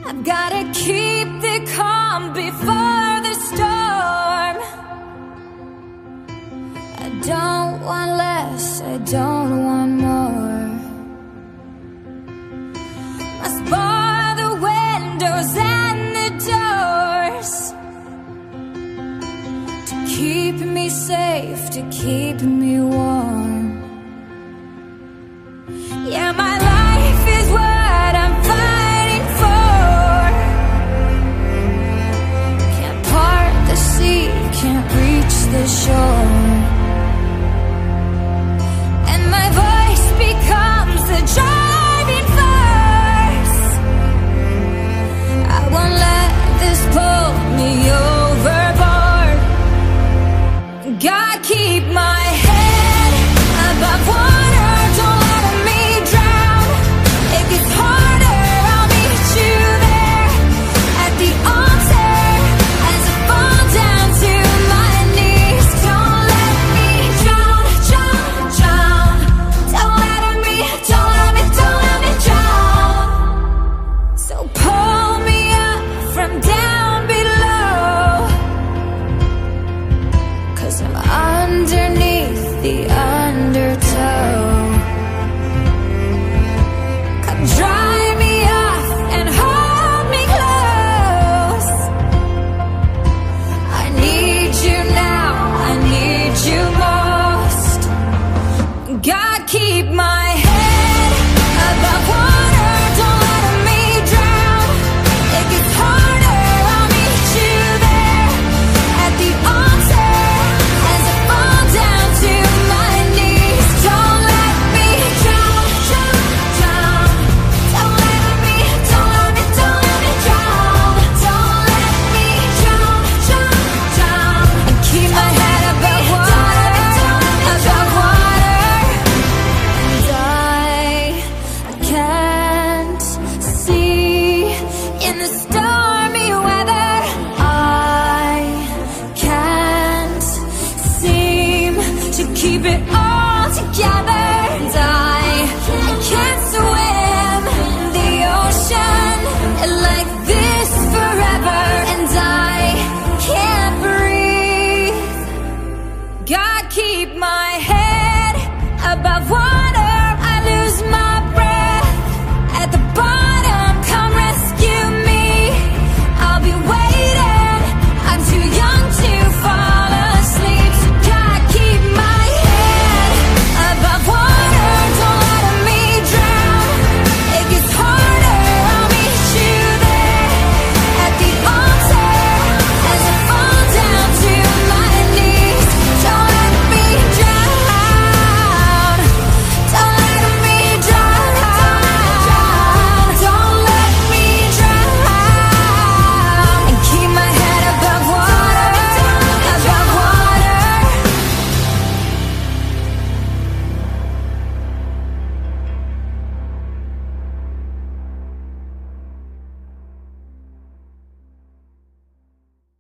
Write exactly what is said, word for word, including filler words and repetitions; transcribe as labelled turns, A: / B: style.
A: I've gotta keep the calm before the storm. I don't want less, I don't want more. Must bar the windows and the doors to keep me safe, to keep me warm. Yeah, my life is what I'm fighting for. Can't part the sea, can't reach the shore. And my voice becomes the driving force. I won't let this pull me overboard. God, keep my head above water, don't let me drown. If it's harder, I'll meet you there at the altar as I fall down to my knees. Don't let me drown, drown, drown. Don't let me, don't let me, don't let me drown. So pull me up from down below, 'cause I'm underneath the undertow. Come dry me off and hold me close. I need you now, I need you most. God, keep my head above water.